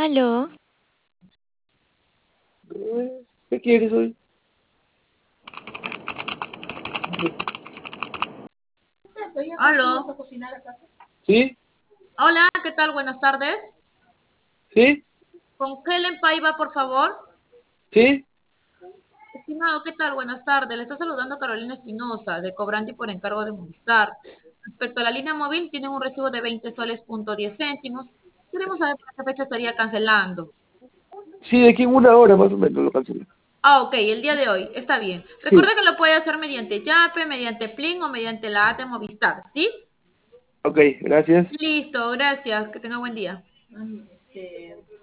Aló, ¿Qué quieres hoy? Aló. ¿Sí? Hola, ¿qué tal? Buenas tardes. ¿Sí? ¿Con Helen Paiva, por favor? ¿Sí? Estimado, ¿qué tal? Buenas tardes. Le está saludando Carolina Espinosa, de Cobranti por encargo de Movistar. Respecto a la línea móvil, tienen un recibo de 20 soles punto 10 céntimos. Queremos saber para qué fecha estaría cancelando. Sí, de aquí en una hora más o menos lo cancelo. Ah, ok, el día de hoy. Está bien. Sí. Recuerda que lo puede hacer mediante Yape, mediante Plin o mediante la app de Movistar, ¿sí? Ok, gracias. Listo, gracias. Que tenga buen día.